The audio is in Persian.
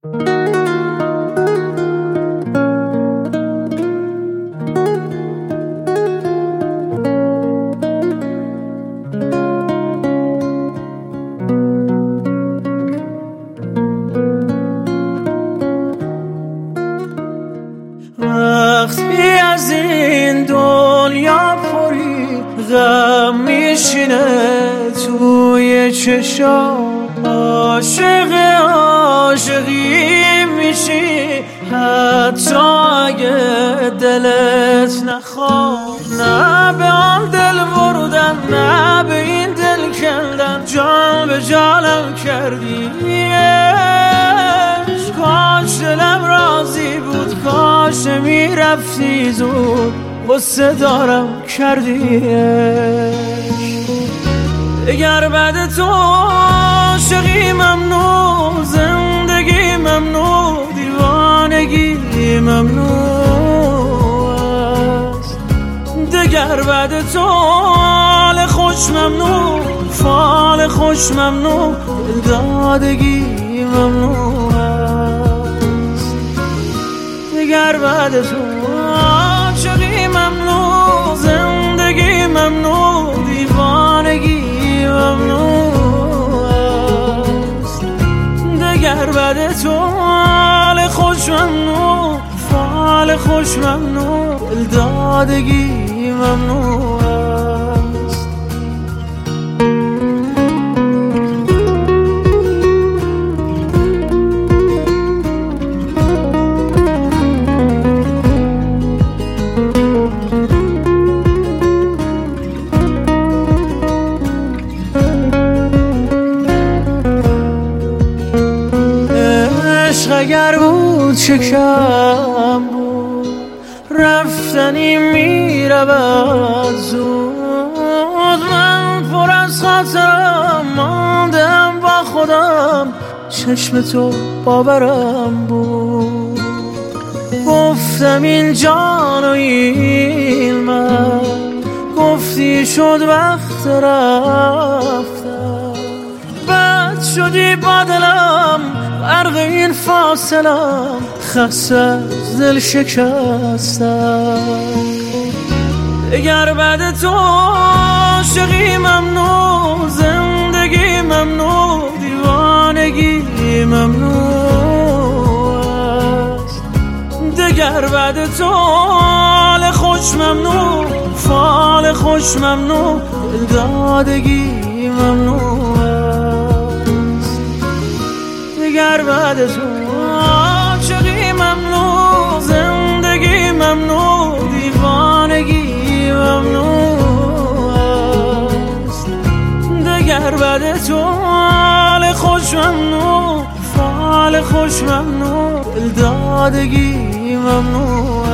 وقتی از این دنیا پری غم میشینه توی چشام، عاشق عاشقی میشی حتی اگه دلت نخواد. نه به آن دل بردن، نه به این دل کندن، جان به جانم کردی. کاش دلم راضی بود، کاش میرفتی زود، غصه دارم کردیش. اگر بعد تو عاشقی ممنوع، زندگی ممنوع، دیوانگی ممنوع است. دگر بعد تو حال خوش ممنوع، فال خوش ممنوع، دادگی ممنوع است. دگر بعد تو عاشقی ممنوع، زندگی ممنوع، دیوانگی ممنوع است. دگر بعد تو حال خوش ممنوع، فال خوش ممنوع، دادگی ممنوع است. اگر بود چه کم بود، رفتنی میرود زود. من پر از خاطرم ماندم با خودم، چشم تو باورم بود. گفتم این جان و این من، گفتی شد وقت رفتم. بد شدی با دلم غرق این فاصلم، خسته از دل شکستم. اگر بعد تو عاشقی ممنوع، زندگی ممنوع، دیوانگی ممنوع است. دگر بعد تو حال خوش ممنوع، فال خوش ممنوع، دادگی ممنوع است. دگر بعد تو عاشقی ممنوع، زندگی ممنوع، دیوانگی ممنوع است. دگر بعد تو حال خوش ممنوع، فال خوش ممنوع، دادگی ممنوع